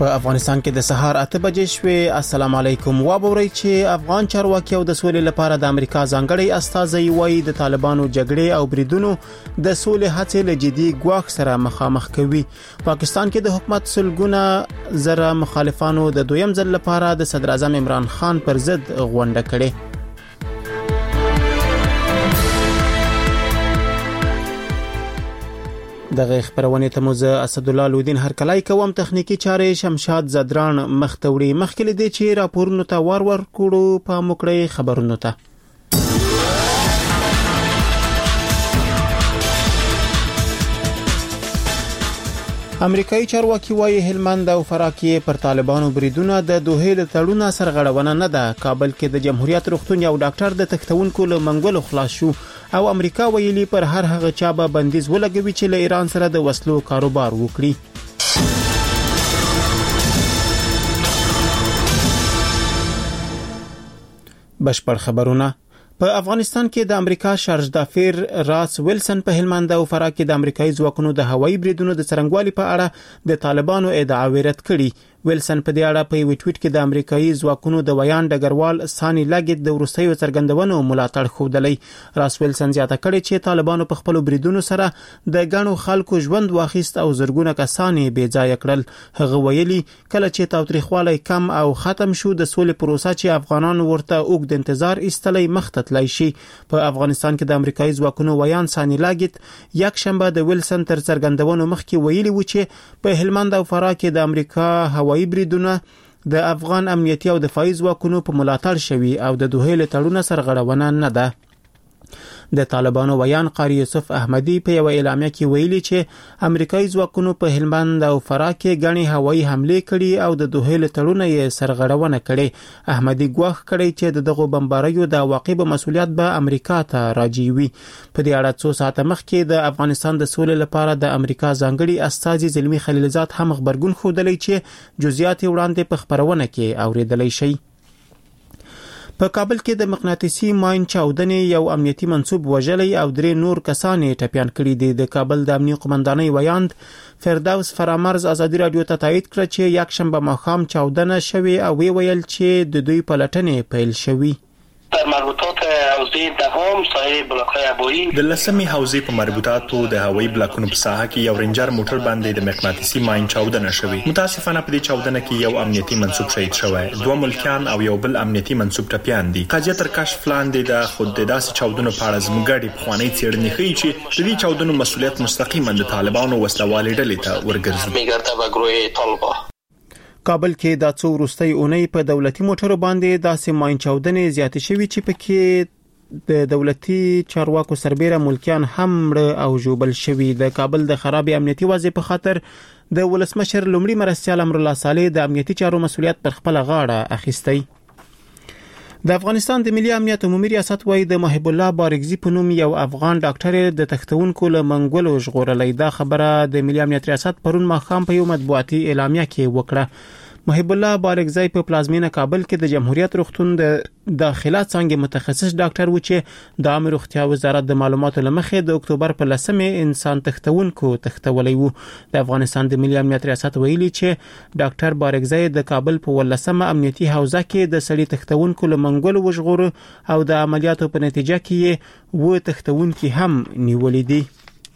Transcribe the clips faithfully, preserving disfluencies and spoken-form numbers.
په افغانستان کې د سهار اته بجې شوې. السلام علیکم. وابورئ چې افغان چارواکي او د سولې لپاره د امریکا ځانګړي استازي وایي د طالبانو جګړې او بریدونو د سولې هڅې له جدي ګواښ سره مخامخ کوي. پاکستان کې د حکومت سلګونه زره مخالفانو د دویم ځل لپاره د صدر اعظم عمران خان پر ضد غونډه کړې. دغه خبرونه ته موزه اسد الله لودین هرکلای کوم. تخنیکی چارې شمشاد زدران مختوړي. مخکې دې چې راپورونو ته ور ور کړو په مکړې خبرونو ته. امریکایي چارواکي وايي هلمند او فراه کې پر طالبانو بریدونه د دوه له تړون سرغړونه نه ده. کابل کې د جمهوریت روغتون یو ډاکټر د تختونکو له منګولو خلاص شو او امریکا ویلي پر هر هغه چا به بندیز ولګوي چې له ایران سره د وسلو کاروبار وکړي. بشپړ خبرونه. په افغانستان کې د امریکا شارج دافیر راس ویلسن په هلمند او فراه کې د امریکایي ځواکونو د هوایي بریدونو د څرنګوالي په اړه د طالبانو ادعا رد کړي. ویلسن په دې اړه په یو ټویټ کې د امریکایي ځواکونو د ویان ډګروال سانی لاګیت د وروستیو څرګندونو ملاتړ خوده. راس ویلسن زیاته کړې چې طالبانو په خپل بریدونو سره د غنو خلکو ژوند واخیست او زرګونه کسان بې ځای کړل. هغه ویلي کله چې تاوتریخوالی کم او ختم شو د سولې پروسه چې افغانان ورته اوږد انتظار ایستلی مخته تللی شي. په افغانستان کې د امریکایي ځواکونو ویان سانی لاګیت یک شنبه د ویلسن تر څرګندونو مخکې ویلي و چې په هلمند او فراه کې د امریکا هوایي بریدونه د افغان امنیتي او دفاعي ځواکونو په ملاتړ شوي او د دوه له تړون سرغړونه نه ده. د طالبانو ویان قاری یوسف احمدی په یو اعلامیه کې ویلي چې امریکایي ځواکونو په هلمند او فراه کې غني هوایي حمله کړي او د دوه له تړون یې سرغړونه کړي. احمدی ګواښ کړي چې دغه بمباریو د عواقب مسولیت به امریکا ته راځي. په دې اړه څو ساعت مخکې د افغانستان د سولې لپاره د امریکا ځانګړي استازي زلمی خلیلزاد هم خبرګون خوده چې جزئیات وړاندې په خبرونه کې اوریدلای شي. په کابل کې د مقناطیسي ماین چاودنې یو امنیتي منسوب وژلی او درې نور کسان ټپيان کړي دي. د کابل د امنیتي قومندانۍ ویاند فردوس فرامرز ازادي رادیو ته تایید کړ چې یک شنبه ماښام چاودنه شوې او وی ویل چې د دوی پلټنې پیل شوې. در مربوطات حوزه دهم سایه بلاک‌های هوایی د لسمې حوزې په مربوطاتو د هوایي بلاکونو په ساحه کې یو رینجر موټر باندې د مقناطیسي ماین چاودنه شوې. متاسفانه په دې چاودنه کې یو امنیتي منسوب شهید شوی، دوه ملکیان او یو بل امنیتي منسوب ټپیان دي. قضیه تر کشف لاندې د خود د داسې چاودنو په اړه زموږ د پخوانۍ څېړنې ښیي چې د دې چاودنو مسؤلیت مستقیما د طالبانو وسلوالې ډلې ته ورګرځي. میگرده به گروه طالبان. کابل کې د څو وروستۍ اونۍ په دولتي موټرو باندې داسې ماین چاودنې زیاتې شوې چې پکې د دولتي چارواکو سربېره ملکیان هم مړه او ژوبل شوي. د کابل د خراب امنیتي وضع په خاطر د ولسمشر لومړي مرستیال امرالله صالح د امنیتي چارو مسؤلیت پر خپل غاړه اخیستی. د افغانستان د ملي امنیت عمومي ریاست وايي د محب الله بارګزي په نوم یو افغان ډاکټر د تختونکو له منګولو ژغورلې. دا خبره د ملي امنیت ریاست پرون ماښام په یو مطبوعاتي اعلامیه کې وکړه. محب الله بارګزی په پلازمینه کابل کې د جمهوریت روغتون د داخله څنګه متخصص ډاکټر و چې د عامه روغتیا وزارت د معلوماتو لمخې د اکتوبر په لسمه انسان تختونکو تختولې وو. د افغانستان د ملي امنیت ریاست ویلي چې ډاکټر بارګزی د کابل په ولسمه امنیتي حوزه کې د سړي تختونکو له منګولو وژغور او د عملیاتو په نتیجه کې و تختونکي هم نیولې دي.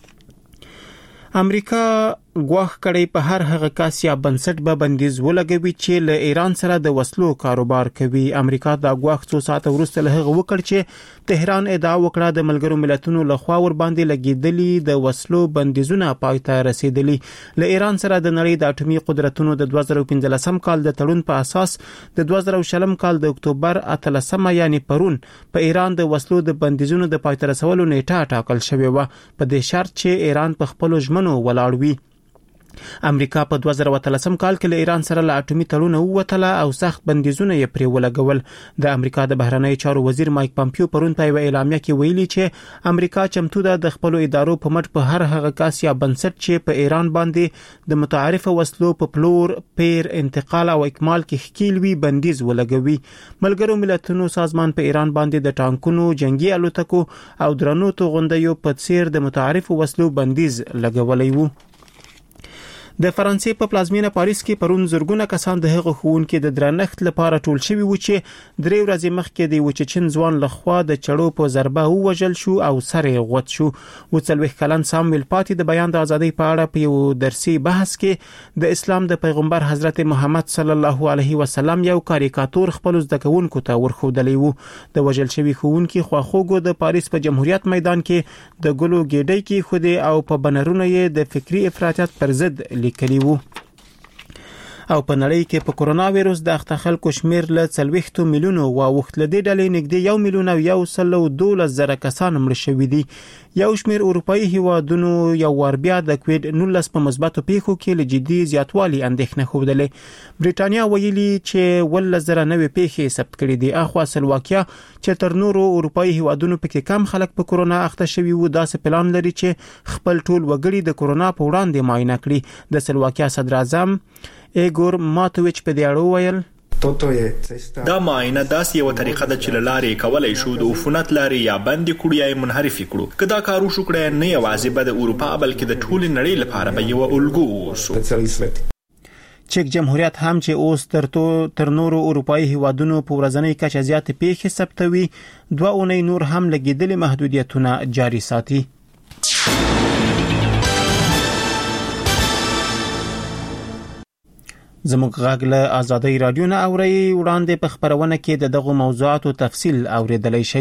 امریکا ګواښ کړی په هر هغه کس یا بنسټ به بندیز ولګوي چې له ایران سره د وسلو کاروبار کوي. امریکا دا ګواښ څو ساعت وروسته له هغه وکړ چې تهران ادعا وکړه د ملګرو ملتونو لخوا ور باندې لګیدلي د وسلو بندیزونه پای ته رسیدلي. له ایران سره د نړۍ د اټومي قدرتونو د دوه زره پنځلسم کال د تړون په اساس د دوه زره شلم کال د اکتوبر اتلسمه یعنی پرون په ایران د وسلو د بندیزونو د پای ته رسولو نیټه ټاکل شوې و په دې شرط چې ایران په خپل ژمنو ولاړ وي. امریکا په دوه زره اتلسم کال کې له ایران سره له اټومي تړون ووتله او سخت بندیزونه یې پرې ولګول. د امریکا د بهرنیو چارو وزیر مایک پامپیو پرون په یو اعلامیه کې ویلي چې امریکا چمتو ده د خپل ادارو په مټ په هر هغه کس یا بنسټ چې په ایران باندې د متعارف وسلو په پلور، پیر، انتقال او اکمال کې ښکیل وي بندیز ولګوي. ملګرو ملتونو سازمان په ایران باندې د ټانکونو، جنگي الوتکو او درنو توغندیو په څیر د متعارف وسلو بندیز لګولای وو. د فرانسې په پلازمینه پاریس کې پرون زرګونه کسان د هغو ښوونکو د درنښت لپاره ټول شوي و چې درې ورځې مخکې د وچچن ځوان لخوا د چړو په ضربه ووژل شو او سر یې غوڅ شو. و څلوېښت کلن سامویل پاتې د بیان د ازادۍ په اړه په یو درسي بحث کې د اسلام د پیغمبر حضرت محمد صلی الله علیه وسلم یو کاریکاتور خپل زده کوونکو ته ورښودلی و. د وژل شوي ښوونکي خواخوږو د پاریس په جمهوریت میدان کې د ګلو ګېډۍ کې خودي او په بنرونه یې د فکری افراطیت پر ضد لیکلی وو. او په نړۍ کې په کرونا وایرس د اخته خلکو شمیر له څلوېښت میلیونو واوښت. له دې ډلې نږدې یو میلیون او یو سل او دولس زره کسان مړه شوي دي. یو شمیر اروپایي هیوادونو یو وار بیا د کووډ نولس په مثبتو پیښو کې له جدي زیاتوالي اندېښنه ښودلې. بریټانیا ویلي چې ولس زره نوې پیښې ثبت کړي دي. اخوا سلواکیا چې تر نورو اروپایي هیوادونو پکې کم خلک په کرونا اخته شوي وو داسې پلان لري چې خپل ټول وګړي د کرونا په وړاندې معاینه کړي. د سلواکیا صدر اعظم ایګور ماتویچ په دې اړه ویل دا معاینه داسې یو طریقه ده چې لارې کولای شو د عفونت لارې یا بندي کړو یا منحرف کړو. که دا کار وشو کړی نه یوازې به د اروپا بلکې د ټولې نړۍ لپاره به یو الګو ووسو. چک جمهوریت هم چې اوس تر تو تر نورو اروپایي هیوادونو په ورځنۍ کچه زیات پیښې ثبتوي دوه اونۍ نور هم لګیدلي محدودیتونه جاري ساتي. زموږ غږ له آزادۍ رادیو نه اوري. وړاندې په خبرونه کې د دغو موضوعاتو تفصیل اوریدلای شئ.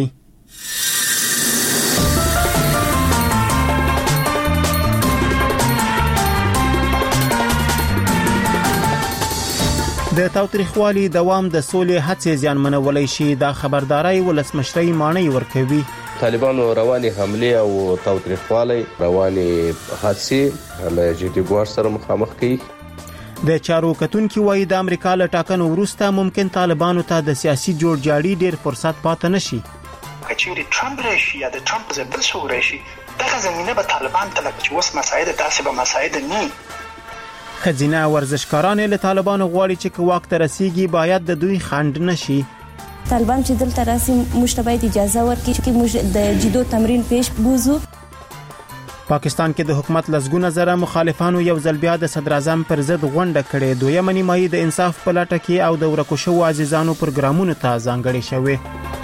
د تاوتریخوالي دوام د سولې هڅې زیانمنولای شي. دا خبرداري ولسمشرۍ مانی ورکوي. طالبانو رواني حمله او تاوتریخوالي رواني حادثه له جدي ګواښ سره مخامخ کیږي. د چارو کتونکو وایي د امریکا له ټاکنو وروسته ممکن طالبانو ته د سیاسي جوړجاړي ډیر فرصت پاتې نشي. کچېرې ټرمپ راشي یا د ټرمپ ضد بل څوک راشي دغه زمينه به طالبان ته لکه چې اوس مساعد داسې به مساعد نه. خزینه ورزشکاران له طالبانو غواړي چې واک ته رسیږي باید د دوی خند نشي. طالبان چې دلته راسي موږ ته اجازه ورکړي چې موږ د جدو تمرین پیش بوزو. پاکستان کې د حکومت لزګونه زره مخالفانو یو ځل بیا د صدر اعظم پر ضد غونډه کړې. دویمه نیمایي د انصاف په لټه کې او د ورکو شوو عزیزانو پروګرامونو ته ځانګړې شوې.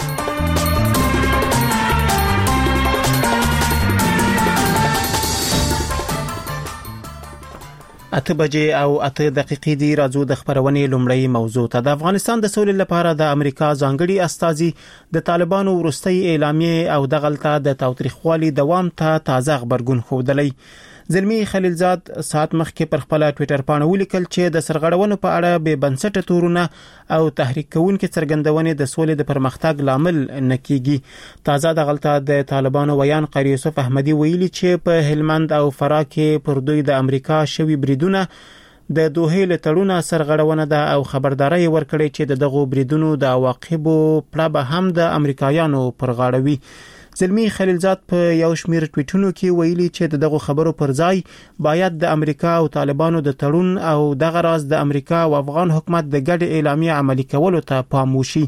اته بجې او اته دقیقې دی. راځو د خبرونې لومړی موضوع ته. د افغانستان د سولې لپاره د امریکا ځانګړي استازي د طالبانو وروستي اعلامیه او د غلطه د تاوتریخوالي دوام ته تازه خبرګون خوردلی. زلمی خلیلزاد ساعت مخکې پر خپل ټوئیټر باندې ولیکل چې د سرغړونو په اړه به بنسټه تورونه او تحریک کوونکې څرګندونې د سولې د پرمختګ لامل نه کیږي. تازه د غلطه د طالبانو ویان قاری یوسف احمدی ویلي چې په هلمند او فراه کې پر دوی د امریکا شوی بریدونه د دوه له تړونه سرغړونه ده او خبرداري ورکړي چې د دغو بریدونو د عواقبو پړه به هم د امریکایانو پر غاړه وي. زلمی خلیلزاد په یو شمیر ټویټونو کې ویلي چې دغه خبرو پر ځای باید د امریکا او طالبانو د تړون او دغه راز د امریکا او افغان حکومت د ګډ اعلامیه عملي کولو ته پام وشي.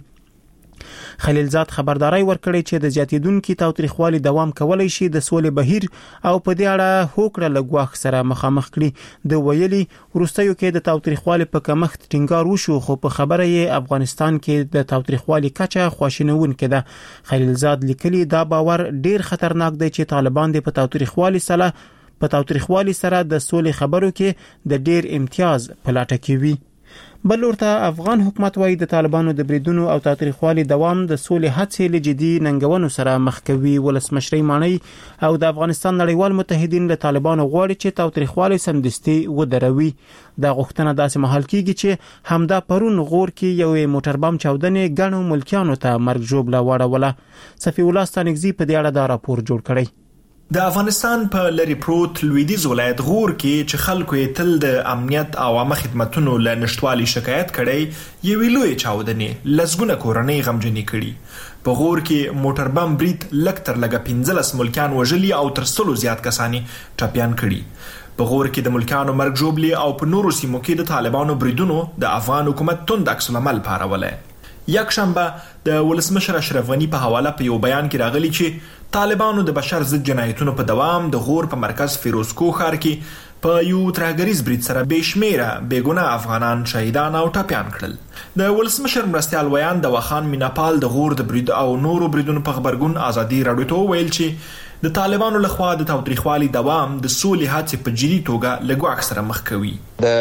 خلیلزاد خبرداري ورکړي چې د زیاتیدونکو تاوتریخوالي دوام کولای شي د سولې بهیر او په دې اړه هوکړه لګواخ سره مخامخ کړي. د ویلي وروستیو کې د تاوتریخوالي په کمښت ټینګار وشو خو په خبره یې افغانستان کې د تاوتریخوالي کچه خواشینونکې ده. خلیلزاد لیکلي دا باور ډیر خطرناک دی چې طالبان د تاوتریخوالي سره په تاوتریخوالي سره د سولې خبرو کې د ډیر امتیاز په لټه کې وي. بل ورته افغان حکومت وايي د طالبانو د بریدونو او تاوتریخوالي دوام د سولې هڅې له جدي ننګونو سره مخ کوي. ولسمشرۍ مانی او د افغانستان نړیوال متحدین له طالبانو غواړي چې تاوتریخوالي سمدستي ودروي. دا غوښتنه داسې مهال کیږي چې همدا پرون غور کې یو موټر بم چاودنې ګڼو ملکیانو ته مرګ ژوبله وړوله. صفی الله ستانګزی په دې اړه دا راپور جوړ کړی. د افغانستان په لری پروت لویدیز ولایت غور کې چې خلکو یې تل د امنیت او عامه خدماتو له نشټوالي شکایت کړي یو لوی چاودنې لزګونه کورنۍ غمجنې کړي. په غور کې موټر بم برید لکتر لګه پنځلس ملکان وژلي او تر سلو زیات کسانی ټپيان کړي. په غور کې د ملکانو مرګ ژوبلي او په نورو سیمو کې د طالبانو بریدونو د افغان حکومت توند عکس العمل پاروله. یک شنبه د ولسمشر اشرف غنی په حواله په یو بیان کې راغلی چې طالبانو د بشر ضد جنایتونو په دوام د غور په مرکز فیروزکوه ښار کې په یو ترهګریز برید سره بشمیره بیګناه افغانان شهیدان او ټپیان کړل. د ولسمشر مرستیال ویان د وخان میناپال د غور د برید او نورو بریدونو په خبرګون ازادي راډیو ته ویل چې د طالبانو لخوا د تاوتریخوالي دوام د سولې هڅې په جدي توګه له ګواښ سره مخ کوي.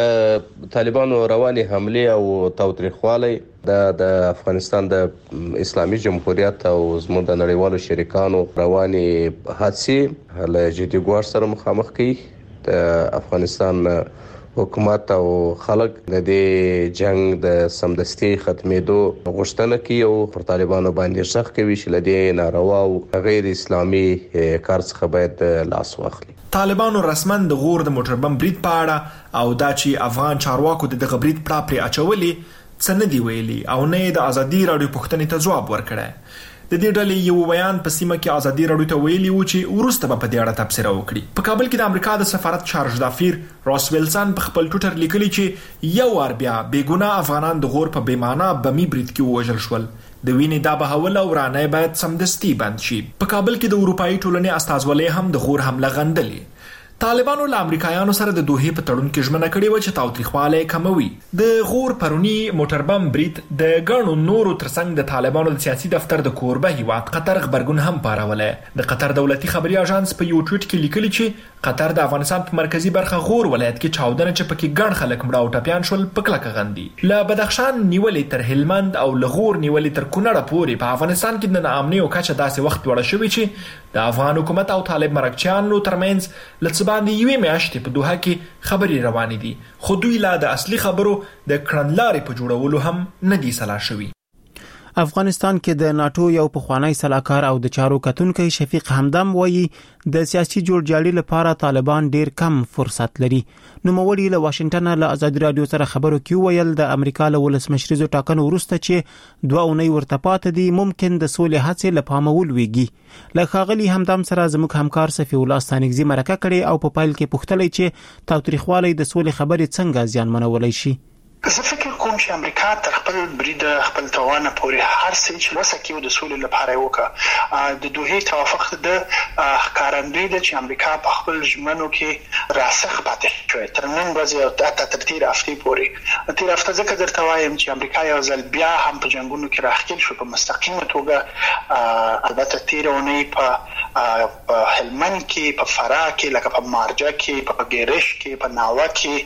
د طالبانو رواني حمله او تاوتریخوالي د د افغانستان د اسلامي جمهوریت او زموږ د نړیوالو شریکانو رواني هڅې له جدي ګواښ سره مخامخ کوي. د افغانستان حکومت او خلک د دې جنگ د سمدستي ختمېدو غوښتنه کوي او پر طالبانو باندې شخ کوي چې لدې ناروا او غیر اسلامي کار څخه باید لاس واخلي. طالبانو رسما د غور د موټر بم برید په اړه او دا چې افغان چارواکو د دغه برید پړه پرې اچولي څه نه دی ویلي او نه د ازادي راډیو پوښتنې ته ځواب ورکړی. د دې ډلې یو بیان په سیمه کې ازادي راډیو ته ویلي و چې وروسته به په دې اړه تبصره وکړي. په کابل کې د امریکا د سفارت چارج دافیر راس ویلسن په خپل ټوټر لیکلي چې یو وار بیا بیګناه افغانان د غور په بیمانه بمی برید کې ووژل شول. د وینې دا بهول او رانه باید سمدستي بند شي. په کابل کې د اروپאי ټولنې استازولۍ هم د غور حمله غندلې. طالبانو له امریکایانو سره د دوحې په تړون کې ژمنه کړې و چې تاوتریخوالی کموي. د غور پرونی موټر بم برید د ګڼو نورو ترڅنګ د طالبانو د سیاسي دفتر د کوربه هیواد قطر خبرګون هم پاروله. د قطر دولتي خبري اژانس په یو ټویټ کې لیکلي چې قطر د افغانستان په مرکزی برخه غور ولایت کې چاودنه چې پکې ګڼ خلک مړه او ټپیان شول په کلکه غندي. له بدخشان نیولې تر هلمند او له غور نیولې تر کونړ پورې په افغانستان کې د ناامنۍ او کچه داسې وخت وړه شوی چې د افغان حکومت او طالب مرکچیانو ترمنځ لڅ باندې یوې میاشتې په دوحه کې خبري روانې دي، خو دوی لا د اصلي خبرو د کړنلارې په جوړولو هم نه دي سلا شوي. افغانستان کې د ناتو یو پخوانی سلاکار او د چارو کتونکو شفیق همدم وایي د سیاسي جوړجاړي لپاره طالبان ډیر کم فرصت لري. نو موري له واشنگټن له ازادي رادیو سره خبرو کې ویل د امریکا له ولسمشریزو ټاکنو وروسته چې دوه اونۍ ورته پاتې دي ممکن د سولې هڅې لپاره ولويږي. له خاغلی همدم سره زموږ همکار صفی الله ستانګزي مرکه کړي او په پایل کې پوښتلې چې تاوتریخوالي د سولې خبرې څنګه زیان منولای شي. زه فکر کوم چې امریکا تر خپل برید خپل توان پورې هر څه چې وسکیو د سولې لپاره وکړه. د دوحې توافق د ښکارندوی د چې امریکا په خپل ژمنو کې راسخ پاتې شوی تر نن ورځې او تر تیر هفته پورې. تیر هفته ځکه درته وایم چې امریکا یو ځل بیا هم په جنگونو کې راخیل شو په مستقیمه توګه. البته تیر اونۍ په هلمند کې، په فراه کې، لکه په مارجه کې، په ګیرش کې، په ناوه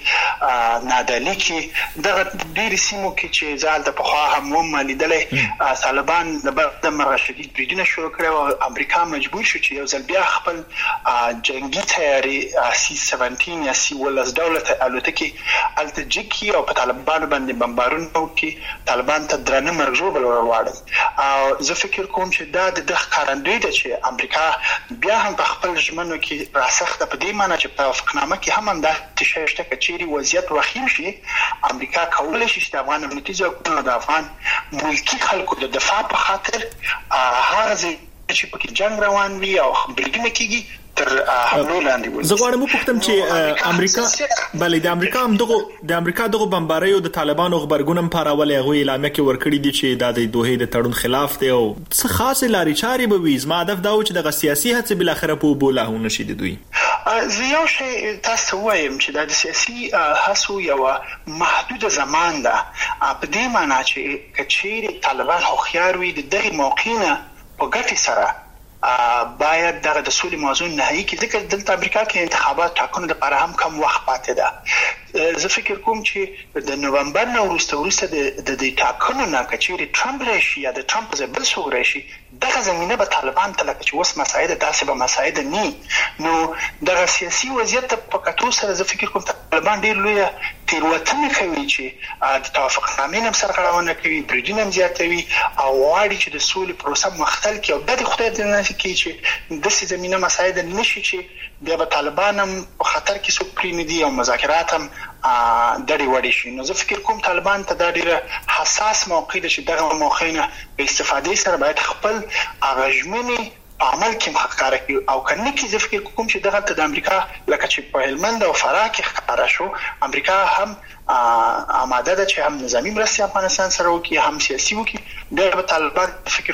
کې، نادلی کې، دغه ډېر سیمو کې چې ځال د پخوا هم هم لیدلې طالبان د مرغه شدید بریدونه شروع کړي او امریکا مجبور شو چې یو ځل بیا خپل جنگي تیاری سی سبعتاشر یا سی ولس دولت الوتکې التجکی او په طالبانو باندې بمبارونه وکړي، طالبان ته درنه مرګ ژوبل ورواړي. او زه فکر کوم چې دا د دغه کارندوی ده چې امریکا بیا هم په خپل ژمنو کې راسخ ده، په دې معنی چې په توافقنامه کې هم همدا شی شته چې چیرې وضعیت وخیم شي امریکا کولای شي چې د افغان امنیتي ځواکونو د افغان ملکی خلکو د دفاع په خاطر هغه چې پکې جنگ روان وي او بریدونه کیږي تر حملو لاندې وي. زه غواړم وپوښتم چې امریکا بلې د امریکا هم دغه د امریکا دغه بمباریو د طالبانو خبرګونم پاراولې هغه اعلامیه کې ورکړي دي چې دا د دوحې د تړون خلاف دی او څه خاصه لاري چاري به وي. زما هدف دا و چې دغه سیاسي هڅې بل اخره په بولاهونه شي د دوی. زه یو شی تاسو وایم چې د سیاسي هڅو یو محدود زمان ده، په دې معنی چې کچېری طالبان خو خيار وي د دغه موقعینه په ګټي سره باید دغه د سولې موضوع نهایی کې ځکه دلته امریکا کې انتخابات ټاکنو لپاره هم کم وخت پاتې ده. زه فکر کوم چې د نومبر نه وروسته وروسته د دې ټاکنو نه کچېری ټرمپ راشي یا د ټرمپ ځای بل څوک راشي دغه زمينه به طالبان ته لکه چې اوس مساعده داسې به مساعده نه نو دغه سیاسي وضعیت په کتو سره زه فکر کوم طالبان ډیر لوی تیروتنه کوي چې د توافقنامې هم سرغړونه کوي، بریدونه هم زیاتوي او واړي چې د سولې پروسه مختل کې او د خدای د ناس کې چې د سې زمينه مساعده نشي چې بیا به طالبان هم په خطر کې څوک پرې نه دي او مذاکرات هم دړي وړي شي. نو زه فکر کوم طالبان ته دا ډیره حساس موقع ده چې دغه موقع نه په استفادې سره باید خپل اغاژمنې عمل کې مخکاره کوي او کنه کې زه فکر کوم چې دغه د امریکا لکه چې په هلمند او فراه کې ښکارا شو امریکا هم آماده ده چې هم نظامی مرستې افغانستان سره وکړي هم سیاسي وکړي. د طالبان فکر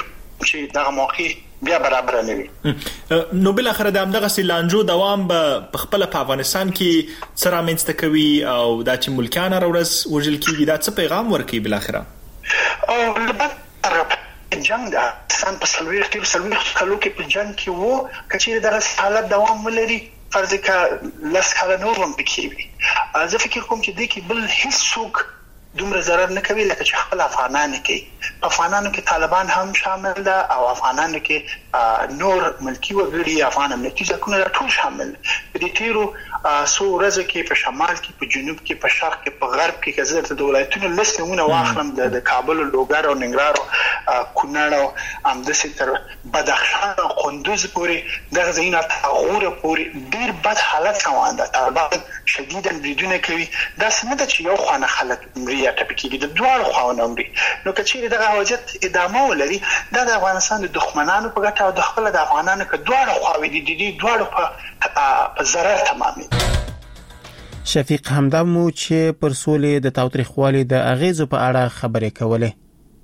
چې دغه موقع بیا برابر نه وي. نو بل اخر د امدغه سیلانجو دوام په خپل په افغانستان کې سره منځته کوي او دا چې ملکیان راورس وجل کیږي دا څه پیغام ورکوي بل اخر؟ او لبد جنگ د افغانستان په سلويخ کې سلويخ کلو کې په جنگ کې وو کچې دغه حالت دوام ولري فرض کا لس کاله نور هم پکې وي. زه فکر کوم چې د کې بل هیڅ څوک دومره ضرر نه کوي لکه چې خپل افغانان کوي. افغانانو کې طالبان هم شامل ده او افغانانو کې نور ملکی وګړي افغان امنیتي ځواکونه ټول شامل. د تیرو سو ورځې کې په شمال کې په جنوب کې په شرق کې په غرب کې کزه د ولایتونو لسمونه واخلم د کابل لوګر او ننګرهار او کونړ او امدسي تر بدخشان او قندوز پورې دغه ځایونه تغوره پورې ډیر بد حالت روان ده. طالبان شدیداً بریدونه کوي. دا څنګه چې یو خانه خلک یا ټپکیږي د دوه خواونه عمري. نو کچې دغه وضعیت ادامه ولري دا د افغانستان د دښمنانو په ګټه او د خپل د افغانانو کې دوه خواوې دي د دې دوه په ضرر تمامي. شفیق همدم مو چې پر سولې د تاوتریخوالي د اغیزو په اړه خبرې کولې.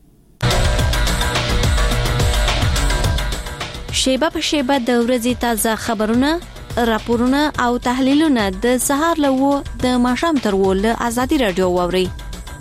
شیبه په شیبه د ورځې تازه خبرونه، راپورونه او تحلیلونه د سهار لوو د ماښام تر ول ازادي رادیو ووري.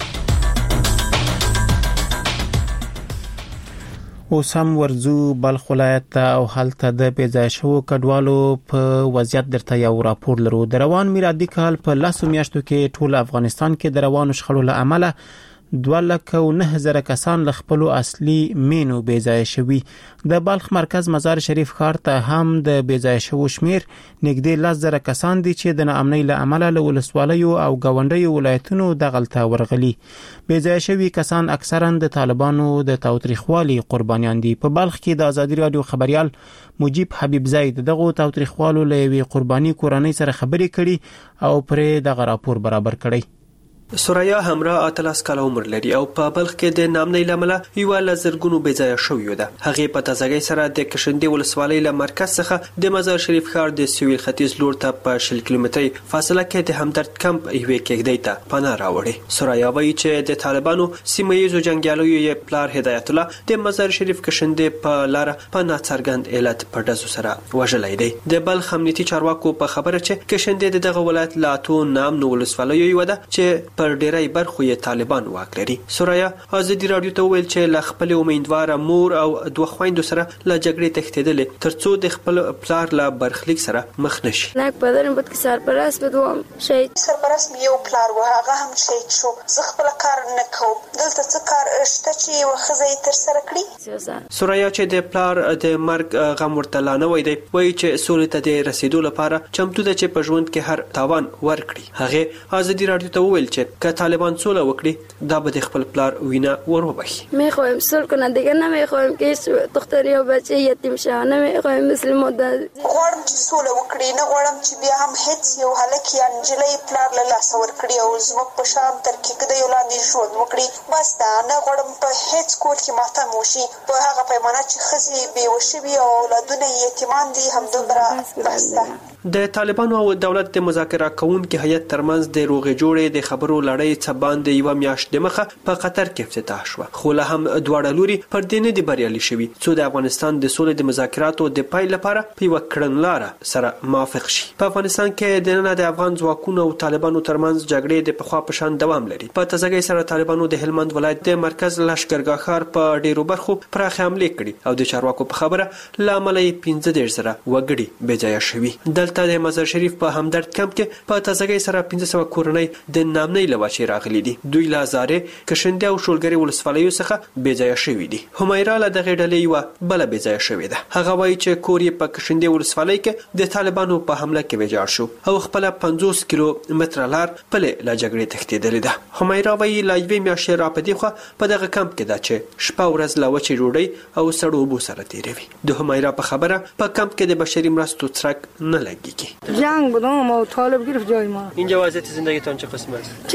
اوس هم ورځو بلخ ولایت او هلته د پیځای شو کډوالو په وضعیت درته یو راپور لرو. د روان میلادي کال په لاسو میاشتو کې ټول افغانستان کې د روانو شخړو له امله دوه لکه او نه زره کسان له خپل اصلي مینو بیځای شوي. د بلخ مرکز مزار شریف ښار ته هم د بیځای شو شمیر نږدې لس زره کسان دي چې د ناامنۍ له امله له ولسوالیو او ګاونډیو ولایتونو دغلته ورغلي. بیځای شوي کسان اکثرا د طالبانو د تاوتریخوالي قربانیان دي. په بلخ کې د ازادي رادیو خبريال مجيب حبیب زید دغه تاوتریخوالو له وی قرباني کورنۍ سره خبرې کړي او پرې دغه راپور برابر کړي. سوریا همراه اتلس کاله عمر لري او په بلخ کې د نامنۍ لامله یو لزرګونو بېځایه شوی ده. هغه په تازګۍ سره د کشندې ولسوالۍ له مرکز څخه د مزار شریف ښار د سویل ختیځ لور ته په شل کیلومتري فاصله کې د همدرد کمپ یوې کېږدۍ ته پناه راوړي. سوریا وایي چې د طالبانو سیمه ییزو جنګیالیو یې پلار هدایت الله د مزار شریف کشندې په لار په ناڅرګند علت په ډزو سره وژلی دی. د بلخ امنیتي چارواکو په خبره چې کشندې دغه ولایت لا تو نام نو ولسوالیو یو ده چې پر ډیری برخو یې طالبان واک لري. سوریا ازادي رادیو ته ویل چې ل خپل امیدوار مور او دوه خويندو سره ل جګړې تښتیدل ترڅو د خپل پلار لا برخلیک سره مخ نشي. لاک پدرم بد کې سرپرست بدوم شهید سرپرست یو پلار و هغه هم شهید شو. زه خپل کار نه کوم. دلته څه کار شته چې یو خزې تر سره کړی. سوریا چې د پلار د مرګ غم ورته لانه وای دی وایي چې سولې ته د رسیدو لپاره چمتو ده چې په ژوند کې هر تاوان ورکړي. هغه ازادي رادیو ته ویل چې طالبان سوله وکړي دا به خپل پلار وینا وروبخي. میخوایم صلح کنه دیگه نمیخوایم که دختری و بچه یتیم شه. نمیخوایم مسلمان ده غواړم چې سوله وکړي. نه غواړم چې بیا هم هیڅ یو هلک یا نجلۍ پلار له لاس ورکړي او زموږ په شان تر کې د یو لاندې ژوند وکړي. بس دا نه غواړم په هیڅ کور کې ماتم وشي په هغه پیمانه چې ښځې بېوشي وي او اولادونه یتیمان دي همدومره بس ده. د طالبانو او دولت د مذاکره کوونکو هیئت ترمنځ د روغې جوړې د خبرو لړۍ څه باندې یو میاشت د مخه په قطر کې افتتاح شو. خو له هم دواړه لوري پر دې نه دي بریالي شوي څو د افغانستان د سولې د مذاکراتو د پای لپاره په یو کړنلاره سره موافق شي. په افغانستان کې د نن د افغان ځواکونو او طالبانو ترمنځ جګړې د پخوا په شان دوام لري. په تازګۍ سره طالبانو د هلمند ولایت د مرکز لشکرګاه ښار په ډیرو برخو پراخ حمله کړې او د چارواکو په خبره لامل یې پنځه دېرش زره وګړي بېځایه شوي. دلته د مزار شریف په همدرد کمپ کې په تازګۍ سره پنځه سوه کورنۍ د نامنۍ له وجې راغلي دي. دوی له هزارې کشندې او شولګرې ولسوالیو څخه بېځایه شوي دي. همیرا له دغې ډلې یوه بله بېځایه شوې ده. هغه وایي چې کور یې په کشندې ولسوالۍ کې د طالبانو په حمله کې ویجاړ شو او خپله پنځوس کیلو متره لار پلې له جګړې تښتېدلې ده. همیرا وایي له یوې میاشتې را په دې خوا په دغه کمپ کې ده چې شپه ورځ له وچې ډوډۍ او سړو اوبو سره تېروي. د همیرا په خبره په کمپ کې د بشري مرستو څرک نه لګېږي. جنگ بودم و طالب گرفت جای ما. اینجا وضعیت زندگیتان چه قسم است؟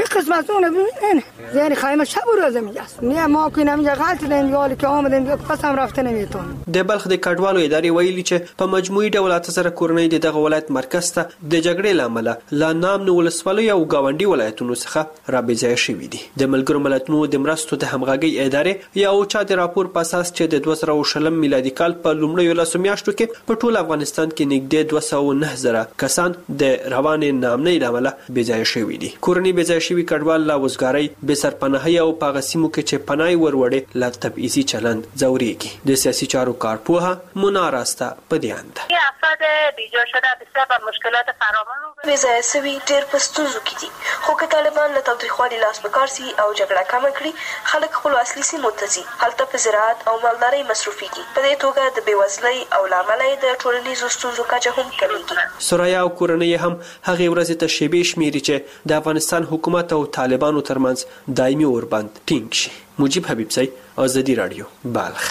چه قسمتونه ببینین یعنی خیمه شب و روز میگست نه ما که نمیگه غلط دیم یا که آمدیم قسم رفته نمیتون د بلخ د کډوالو ادارې ویلي چې په مجموعي ډول اتسره کورنۍ د دغه ولایت مرکز ته د جګړې لامل لا نام نو ولسوالۍ او گاونډي ولایتونو څخه را بېځای شوي دي. د ملګرو ملتونو د مرستو د همغږۍ ادارې یا اوچا د راپور په اساس چې د دوه زره او شلم میلادي کال په لومړیو لسو میاشتو کې په ټول افغانستان کې نږدې دوه سوه او نه زره کسان د روانې نامنۍ له امله بېځای شوي دي. کورنۍ بېځای شوي کډوال له وزګارۍ بې سرپناهۍ او په هغه سیمو کې چې پناه یې وروړې له تبعیضي چلند ځورېږي. د سیاسي چارو کارپوهه مونا راسته په دې اند افراد بیجا شده بسبب مشکلات فراوان بېځای شوي ډېر په ستونزو کې دي خو که طالبان له تاوتریخوالي لاس په کار سي او جګړه کمه کړي خلک خپلو اصلي سیمو ته ځي هلته په زراعت او مالدارۍ مصروفېږي. په دې توګه د بېوزلۍ او له امله یې د ټولنیزو ستونزو کچه هم کمیږي. سرایا او کورنۍ هم هغې ورځې ته شیبې شمېري چې د افغانستان حکومت او طالبانو ترمنځ دایمي اوربند ټینګ شي. مجیب حبیبزی، ازادي رادیو، بلخ.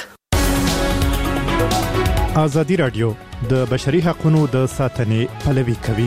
ازادي رادیو د بشري حقوقو د ساتنې پلوي کوي.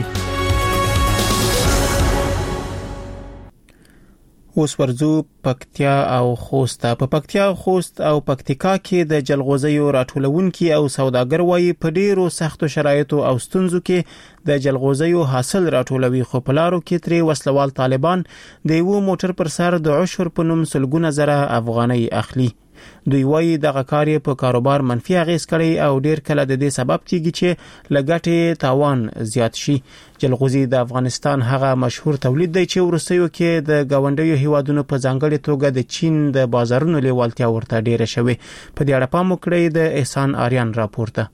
اوس ورځو پکتیا او خوست. په پکتیا او خوست او پکتیکا کې د جلغوزیو راټولونکي او سوداګر وایي په ډیرو سختو شرایطو او ستونزو کې د جلغوزیو حاصل راټولوي خو په لارو کې ترې وسلوال طالبان د یو موټر پر سر د عشر په نوم سلګونه زره افغانۍ اخلي. دوی وایي دغه کار په کاروبار منفي اغیز کړي او ډیر کله د دې سبب کیږي چې لګټې تاوان زیات شي. جلغوزي د افغانستان هغه مشهور تولید دی چې ورستیو کې د گاونډیو هیوادونو په ځانګړي توګه د چین د بازارونو لیوالتیا ورته ډیره شوی. په دې اړه پام وکړئ د احسان آریان راپورته.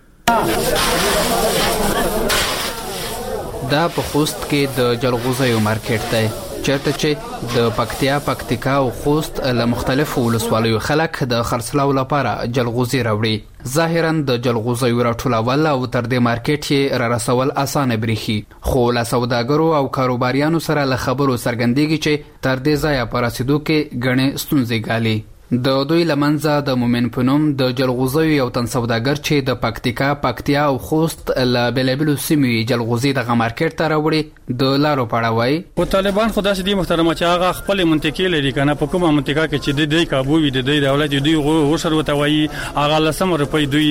دا په خوست کې د جلغوزیو مارکیټ دی چرته چې د پکتیا، پکتیکا او خوست له مختلفو ولسوالیو خلک د خرڅلاو لپاره جلغوزي راوړي. ظاهرا د جلغوزیو راټولول او تر دې مارکیټ یې را رسول اسانه بریخي خو له سوداګرو او کاروباریانو سره له خبرو څرګندېږي چې تر دې ځایه په رسیدو کې ګڼې ستونزې ګالي. د دوی لمنځه د مومن پنوم د جلغوزیو یو تن سوداګر چې د پکتیکا، پکتیا او خوست له بېلابېلو سیمو جلغوزي دغه مارکیټ ته راوړي د لارو په اړه وایي. خو طالبان خو داسې دي محترمه چې هغه خپلې منطقې لري که نه په کومه منطقه کې چې د دوی کابو وي د دوی دولت دوی غوښر ورته وایي هغه لسم روپۍ دوی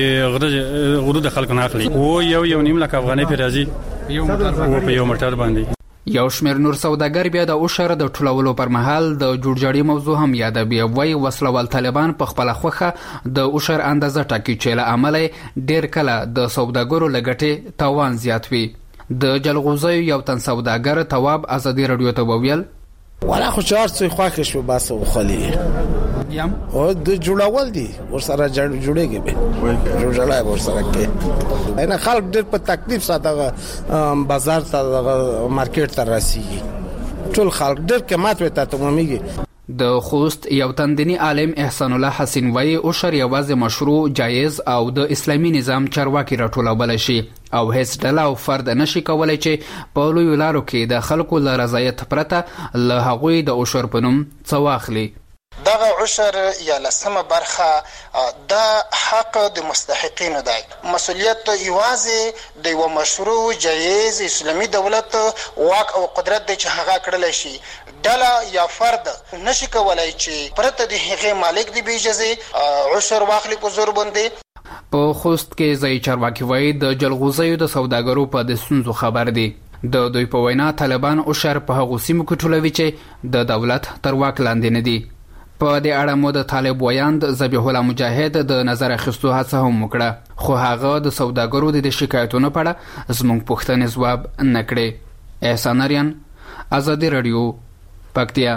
د غرو د خلکو نه اخلي او یو یو نیم لک افغانۍ پرې راځي یو موټر په یو موټر باندې. یو شمېر نور سوداګر بیا د عشر د ټولولو پر مهال د جوړجاړي موضوع هم یادوي. وایي وسلوال طالبان په خپله خوښه د عشر اندازه ټاکي چې له امله ډېر کله د سوداګرو له ګټې تاوان زیات وي. د جلغوزیو یو تن سوداګر تواب ازادي راډیو ته وویل ولا خو چار څه خوښ شو بس وخلی یم او د جوړول دي ورسره جوړېږي به جوړلای ورسره کې نه خلک ډېر په تکلیف ساته بازار ته مارکیټ ته راسي ټول خلک ډېر قیمت وته تمامېږي. د خوست یو تندنی عالم احسان الله حسین وایي عشر یوازې مشروع، جایز او د اسلامي نظام چارواکي راټولول شي او هیڅ ډله او فرد نشي کولای چې په لویو لارو کې د خلکو له رضایت پرته له هغوی د عشر په نوم څه واخلي. دغه عشر یا لسمه برخه دا حق د مستحقینو دی. مسؤلیت یوازې د یو مشروع، جایز اسلامي دولت واک او قدرت دی چې هغه کړلی شي. ډله یا فرد نشي کولای چې پرته د هغې مالک دی بې اجازې عشر واخلي په زور باندې. په خوست کې ځایي چارواکي وایي د جلغوزیو د سوداګرو په د ستونزو خبر دي. د دوی په وینا طالبان عشر په هغو سیمو کې ټولوي چې د دولت تر واک لاندې نه دي. په دې اړه مو د طالب ویاند ذبیح الله مجاهد د نظر اخیستو هڅه هم وکړه خو هغه د سوداګرو د شکایتونو په اړه زموږ پوښتنې ځواب نه کړې. احسان آریان، ازادي راډیو، پکتیا.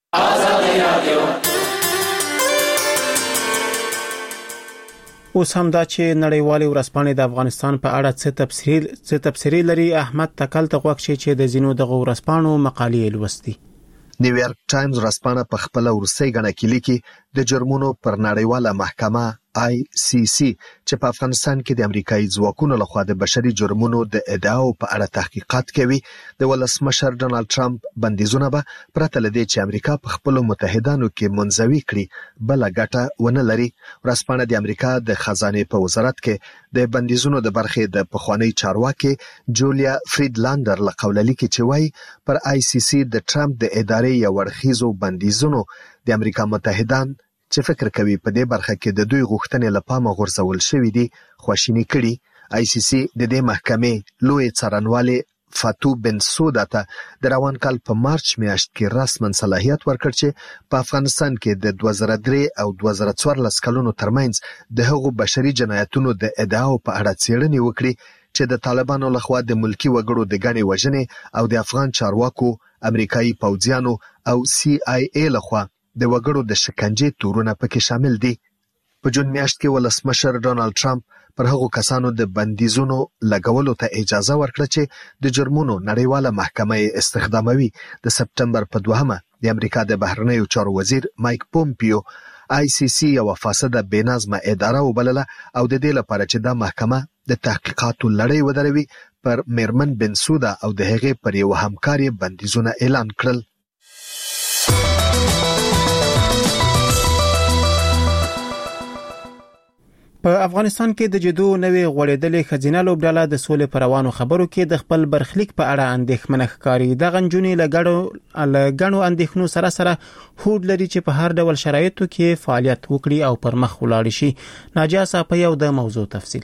اوس هم دا چې نړیوالې ورځپاڼې د افغانستان په اړه څه تفصیل څه تفسیری لري. احمد تکل ته غوښتي چې د زینو دغه ورځپاڼو مقالې لوستي. نیویارک ټایمز ورځپاڼه په خپل ورسۍ غڼه کې لیکي د جرمونو پر نړیواله محکمه آی سی سی چې په افغانستان کې د امریکایي ځواکونو لخوا د بشري جرمونو د ادعاو په اړه تحقیقات کوي. د ولسمشر ډونالد ټرمپ بندیزونه به پرته له دې چې امریکا په خپل متحدانو کې منزوي کړي بل ګټه ونه لري. ورځپاڼه د امریکا د خزانه په وزارت کې د بندیزونو د برخې د پخوانی چارواکي جولیا فریډلاندر له قوله لیکي چې وايي پر آی سی سی د ټرمپ د ادارې یو ورخیزو بندیزونو د امریکا متحدان چې فکر کوي په دې برخه کې د دوی غوښتنې لپاره غورځول شوې دي خواشینی کړي. آی سی سی د دې محکمې لوی څارنوالي فاتو بنسودا ته د روان کال په مارچ میاشت کې رسمن صلاحیت ورکړ چې په افغانستان کې د دوه زره درې او دوه زره څوارلس کلونو ترمنځ د هغو بشري جنایتونو د ادعاو په اړه څېړنې وکړي چې د طالبانو لخوا د ملکی وګړو د ګڼې وژنې او د افغان چارواکو امریکایي پوځیانو او سی آی ای لخوا د وګړو د شکنجې تورونه پکې شامل دي. په جون میاشت کې ولسمشر ډونالد ټرمپ پر هغو کسانو د بندیزونو لګولو ته اجازه ورکړه چې د جرمونو نړیواله محکمه استخداموي. د سپټمبر په دوهمه د امریکا د بهرنیو چارو وزیر مایک پومپیو آی سی سی یو فاسده بېنظمه اداره وبلله او د دې لپاره چې دا محکمه د تحقیقاتو لړۍ ودروي پر میرمن بنسودا او د هغې پر یو همکاري بندیزونه اعلان کړل. په افغانستان کې د جدو نوې غوړېدلې خزینه لوبډاله د سولې پر روانو خبرو کې د خپل برخلیک په اړه اندېښمنه ښکاري. د غنجونی لګړو لګڼو اندېښنو سره سره هوډ لري چې په هر ډول شرایطو کې فعالیت وکړي او پر مخ ولاړ شي. ناجیه صافی او د موضوع تفصیل.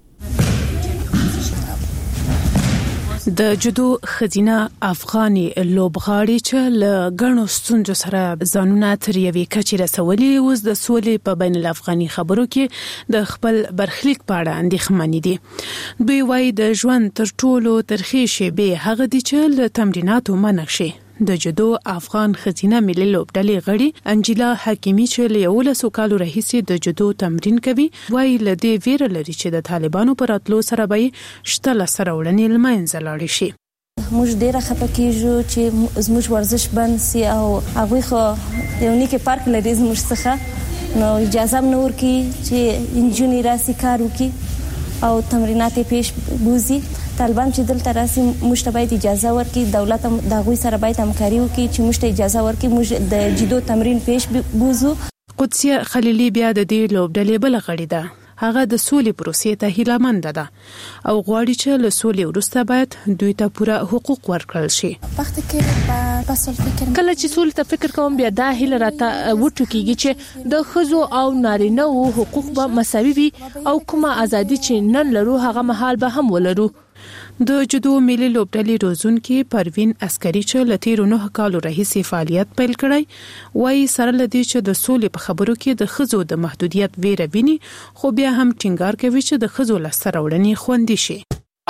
د جدو خزینه افغاني لوبغاړي چې له غنو ستونزو سره ځانونه تر یوې کچې رسولي اوس د سولې په بین الافغاني خبرو کې د خپل برخلیک په اړه اندېښمن دي. دوی وايي د ژوند تر ټولو ترخې شیبې هغه دي چې له تمریناتو منع شي. د جدو افغان خزینه ملي لوبډلې غړي انجیلا حکیمی چې له یولسو کالو راهیسې د جدو تمرین کوي وايي له دې ویره لري چې د طالبانو پر اتلو سره به شته لسره وړنې لمنځه لاړې شي. موږ ډیره خپه کیږو چې زموږ ورزش بند سي او هغه خو یو نیکه پارک لري زموږ څخه نو اجازه نه ورکي چې انجونی راسي کار وکي او تمرینات پیش بوزي. طالبان چې دلته راسي موږ ته باید اجازه ورکړي، دولت هم د هغوی سره باید همکاري وکړي چې موږ ته اجازه ورکړي موږ د جدو تمرین پیش بوزو. قدسیه خلیلی بیا د دې لوبډلې بل غړي ده. هغه د سولې پروسې ته هیلهمند ده او غواړي چې له سولې وروسته باید دوی ته پوره حقوق ورکړل شي. وخت کې په سول فکر کله چې سولې ته فکر کوم بیا دا هیله راته وټوکیږي چې د خزو او نارینه او حقوق به مساوي وي او کومه ازادي چې نن لرو هغه مهال به هم ولرو. د جدو ملي لوبډلې روزونکي پروین عسکري چې لتیرو نه کالو راهیسې فعالیت پیل کړی وایي سره لدی چې د سولې په خبرو کې د خزو د محدودیت ویره ویني خو بیا هم ټینګار کوي چې د خزو لسره وړنې خوندي شي.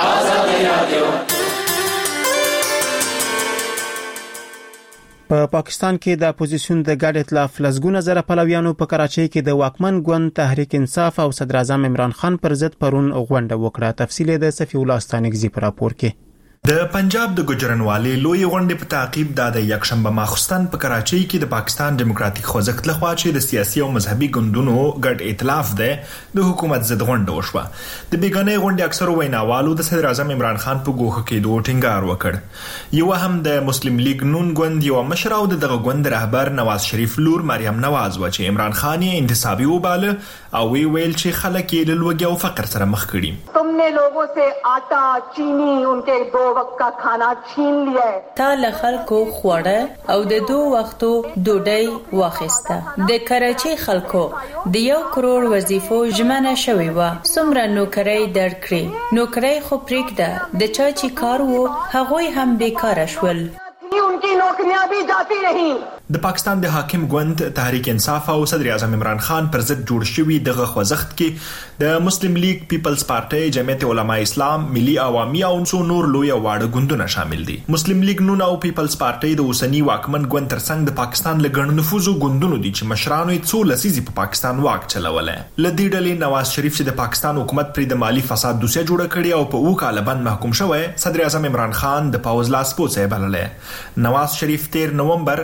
په پاکستان کې د اپوزیسیون د ګډ ائتلاف لسګونه زره پلویانو په کراچۍ کې د واکمن ګوند تحریک انصاف او صدر اعظم عمران خان پر ضد پرون غونډه وکړه. تفصیل د صفی الله استانګزی په راپور کې. د پنجاب د ګجرنوالي لوی غونډې په تعقیب د یکشنبه ماخستن په کراچۍ کې د پاکستان دیموکراتیک خوځښت لخوا چې د سیاسي او مذهبي ګوندونو ګډ ائتلاف ده د حکومت ضد غونډه وشوه. د بیګانې غونډې اکثرو ویناوالو د صدر اعظم عمران خان په ګوښه کې دوه ټینګار وکړ. یو هم د مسلم لیگ نون ګوند یو مشر او دغه ګوند رهبر نواز شریف لور مریم نواز و چې عمران خان یې انتصابي وباله او وی ویل چې خلک یې له لوږې او فقر سره مخ کړي. तुमने लोगों से आटा चीनी उनके दो वक्त का खाना छीन लिया है. تا له خلکو خوړه او د دوه وختو ډوډۍ واخیسته. د کراچۍ خلکو د یو کروڑ وظیفو ژمنه شوی و. څومره نوکرۍ درکړي نوکرۍ خو پرېږده د چا چې کار وو هغوی هم بیکاره شول. उनकी नौकरियां भी जाती रही. د پاکستان د حاکم ګوند تحریک انصاف او صدر اعظم عمران خان پر ضد جوړ شوی دغه خوځښت کې د مسلم لیگ پیپلز پارټي جمعیت علماء اسلام ملي عوامي او څو نور لوی واړه ګوندونه شامل دي. مسلم لیگ نون او پیپلز پارټي د اوسنی واکمن ګوند ترڅنګ د پاکستان لګڼ نفوذو ګوندونو دي چې مشرانو یې څو لسیزې په پاکستان واک چلولای. لدی ډلې نواز شریف چې د پاکستان حکومت پر د مالی فساد دوسیه جوړه کړې او په وکاله بند محکوم شوی صدر اعظم عمران خان د پاوز لاس پوڅې بللې. نواز شریف تیر نومبر ظاهر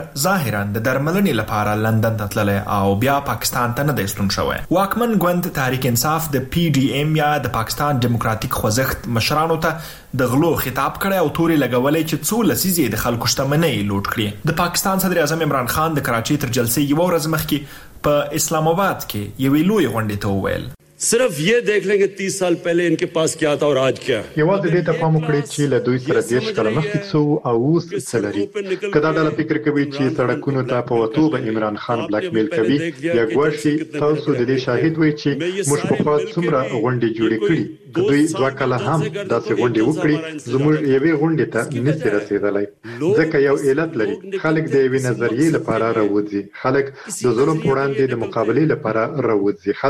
ظاهرا د درملنې لپاره لندن ته تللی او بیا پاکستان ته نه دی ستون شوی. واکمن ګوند تحریک انصاف د پی ډی ایم یا د پاکستان دیموکراتیک خوځښت مشرانو ته د غلو خطاب کړی او توري لګولې چې څو لسیزې د خلکو شتمنۍ لوټ کړي. د پاکستان صدر اعظم عمران خان د کراچۍ تر جلسې یو ورځ مخکې په اسلام آباد کې یوې لوی غونډې ته وویل صرف یہ دیکھ لیں کہ تیس سال پہلے ان کے پاس کیا تھا اور آج کیا ہے. یوازې دې ته پام وکړئ چې له دوی سره دیش کاله مخکې څه او اوس څه لري. که دا ډله فکر کوي چې سړکونو ته په وتو به عمران خان بلاک میل کوي یا ګواښي، تاسو د دې شاهد وئ چې موږ پخوا څومره غونډې جوړې کړي. که دوی دوه کاله هم داسې غونډې وکړي زموږ یوې غونډې ته نشي رسېدلی، ځکه یو علت لري. خلک د یوې نظریې لپاره راوځي، خلک د ظلم په وړاندې د مقابلې لپاره راوځي.